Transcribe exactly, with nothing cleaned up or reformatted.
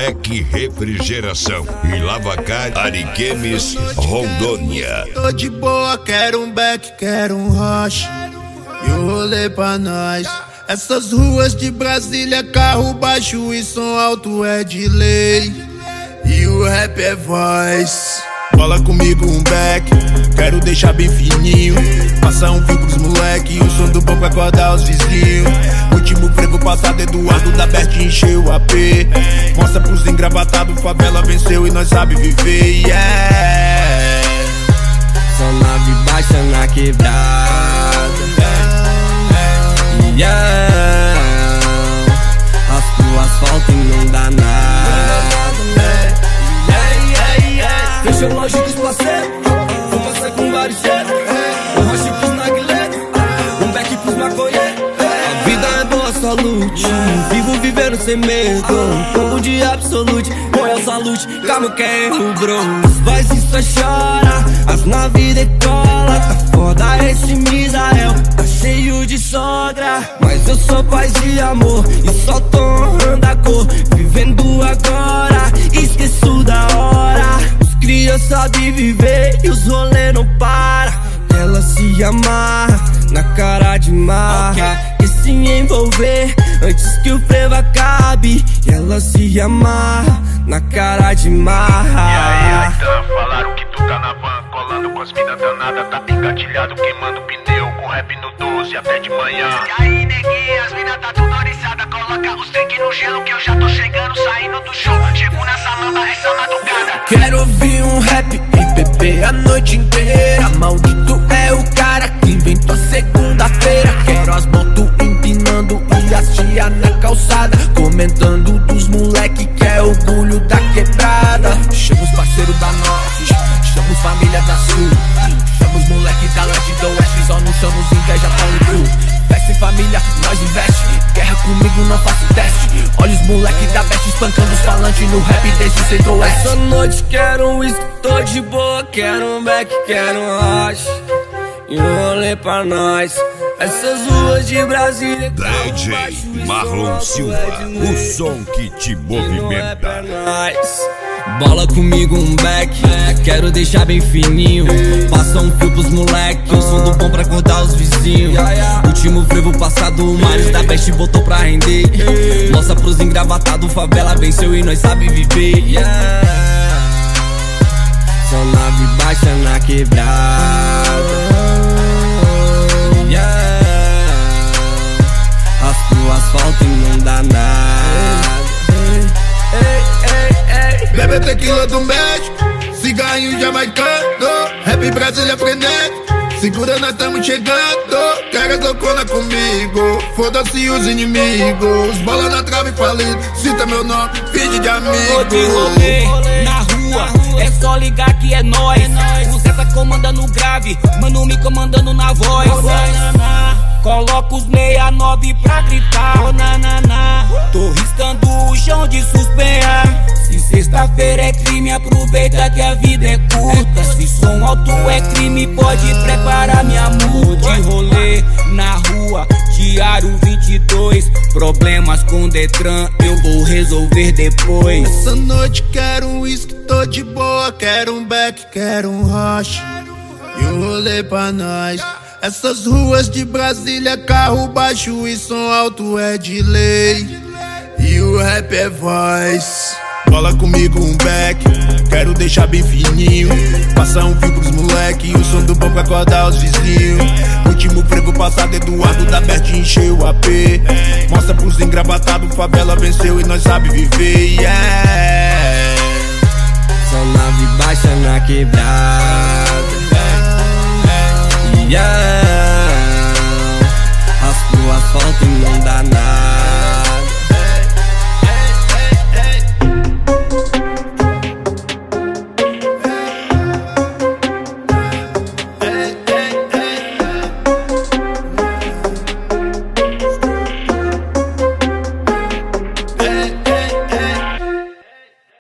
Moleque Refrigeração e Lavacar Ariquemes, Rondônia. Tô de boa, quero um beck, quero um rocha e o rolê pra nós. Essas ruas de Brasília, carro baixo e som alto é de lei, e o rap é voz. Bola comigo um beck, quero deixar bem fininho, passar um fio pros moleque, o som do bom pra acordar os vizinhos. Último frevo passado, Eduardo da Bert encheu o A P. Mostra pros engravatados, favela venceu e nós sabe viver, yeah. Só nave baixa na quebrada, yeah. Raspa o asfalto e não dá nada. Fechou loja dos parceiros, vou passar com vários cheiros. Um rocha pros naguilete, um beck pros maconheiros. A vida é boa, só lute, vivo vivendo sem medo. Um combo de absolute, Royal Salute, calma que é erro, bro. Os boys só chora, as naves decola. Tá foda esse Misael, tá cheio de sogra. Mas eu sou paz de amor e só tô honrando a cor. Vivendo agora, esqueço da hora. Cria sabe viver e os rolê não para. Ela se amarra na cara de marra, okay. E se envolver antes que o frevo acabe. Ela se amarra na cara de marra. E aí, então, falaram que tu tá na van, colando com as minas danadas. Tá engatilhado, queimando pneu, com rap no doze até de manhã. E aí, neguinha, as minas tá tudo oriçada. Coloca os drink no gelo que eu já tô chegando, saindo do show. Chego na salamba essa madrugada. Quero ouvir um rap e beber a noite inteira. Maldito é o cara que inventou a segunda-feira. Quero as motos empinando e as tia na calçada, comentando dos moleque que é orgulho da quebrada. Chama os parceiros da Norte, chama os família da Sul, chama os moleque da Leste do Oeste. Só não chama os inveja pão e cru. Festa em família, nós investe. Guerra comigo, não faço teste. Olha os moleque da Best espancando os falantes no rap desde centro-oeste. Essa noite quero um whisky, tô de boa. Quero um beck, quero um rocha e um rolê pra nós. Essas ruas de Brasília, D J Marlon Silva, o som que te movimenta. Bola comigo um beck, quero deixar bem fininho. Passa um fio pros moleque, o som do bom pra acordar os vizinhos. Último frevo passado, o Marius da Best botou pra render. Mostra pros engravatados, favela venceu e nós sabe viver, yeah. Só nave baixa na quebrada, yeah. Raspa o asfalto e não dá nada. Bebe tequila do México, cigarrinho jamaicano, rap Brasília frenético, segura nós tamo chegando. Quero loucona comigo, foda-se os inimigos. Bola na trave falido, cita meu nome, vídeo de amigo. Tô de rolê na rua, é só ligar que é nóis. O Zé tá comandando o grave, mano me comandando na voz. Coloca os meia nove pra gritar, oh, na, na, na. Tô riscando o chão de suspenhar. Se sexta-feira é crime, aproveita que a vida é curta. Se som alto é crime, pode preparar minha multa. De rolê na rua, diário vinte e dois. Problemas com Detran, eu vou resolver depois. Essa noite quero um whisky, tô de boa. Quero um beck, quero um rocha e um rolê pra nós. Essas ruas de Brasília, carro baixo e som alto é de lei, e o rap é voz. Bola comigo um beck, quero deixar bem fininho, passar um fio pros moleque, o som do bom pra acordar os vizinhos. Último frevo passado, Eduardo da Bert encheu o A P. Mostra pros engravatados, favela venceu e nós sabe viver, yeah. Só nave baixa na quebrada,